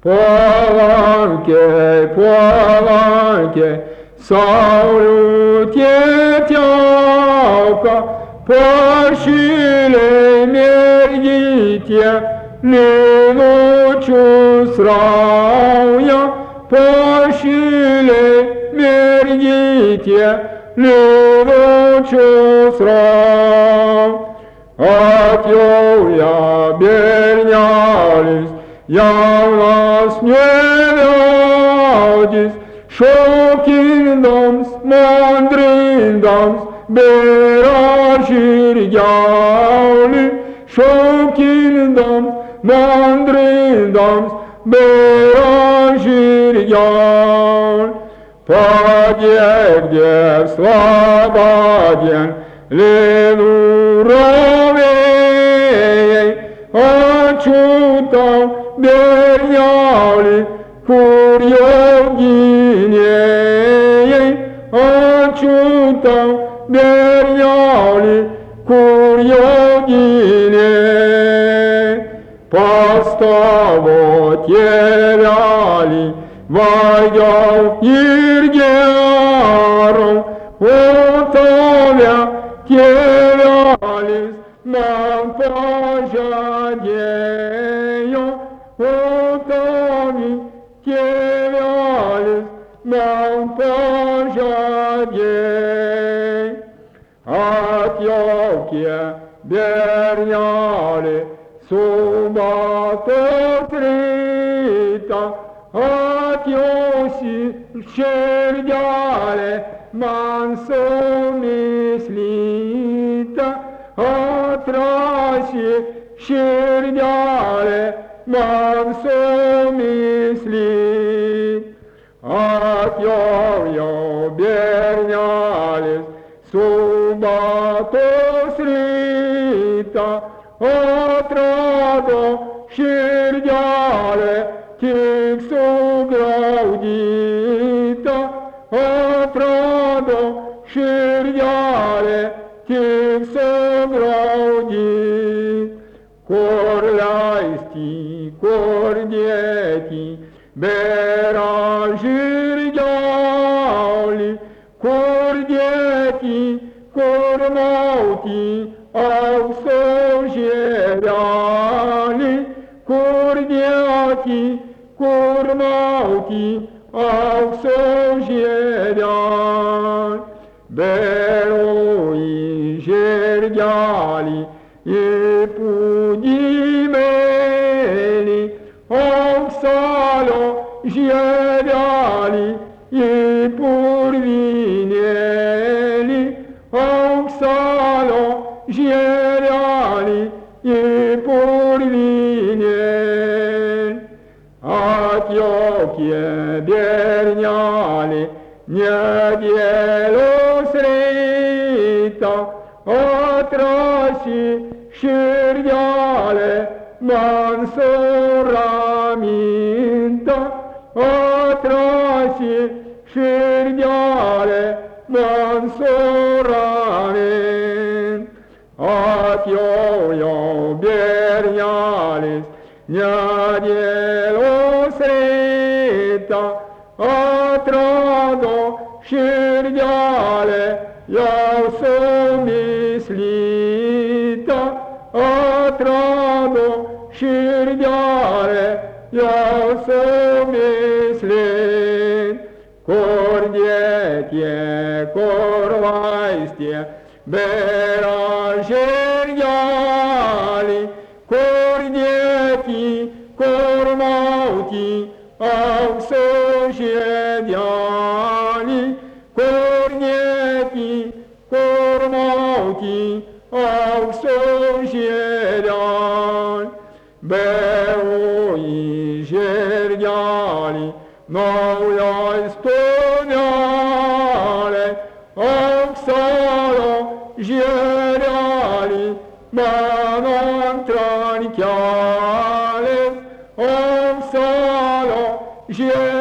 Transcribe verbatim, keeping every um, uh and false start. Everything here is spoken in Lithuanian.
Palanke, palanke, saulė teka, pašilė mergytė, lynučius rauja, pašilė mergytė, lynučius rauja. Atjoja bernelis, jaunas nevedis, šokindams, mandrindams, bėra žirgelį, šokindams, mandrindams, bėra žirgelį. Padėk labadien, linų rovėjai, ačiū tau, berneli, kur jau gynėjai, ačiū tau, berneli, kur jau gynėjai. Pas tavo tėvelį valgiau ir gerau, o tave tėvelis man pažadėjo, o tave tėvelis man pažadėjo. Atjaukė berneli su matos rytą, atjausi širdelė man sumislyta, atrasi širdelė man sumislyta. Atjaujo bernelis su matos rytą, atrado širdelė tik sugraudyta, atrado širdelė tik sugraudyta. Kur leisti, kur dėti, bėra žirgelį, kur dėti, kur mauti, aukso žievelį, kur dėti, kur mauti, aukso žievelį. Bėru į žirgelį, į pūdymėlį, auksalio žievelį, į purvinėlį, auksalio žievelį, į purvinėlį. Atjaukė berneli, nedėlios rytą, atrasi širdelė man suraminta, atrasi širdelė man suraminta. Atjojo bernelis, nedėlios rytą, atrado širdelė jau sumislyta, atrado širdelė jau sumislyta. Kur dėtė, kur vaistė, bėra žirgelį, kur dėti, kur mauti, aukso žievelį, kur dėti, kur mauti, aukso žievelį. Bėru į žirgelį, naujoj stonelėj, auksalio žievelį man ant rankelės, auksalio žievelį.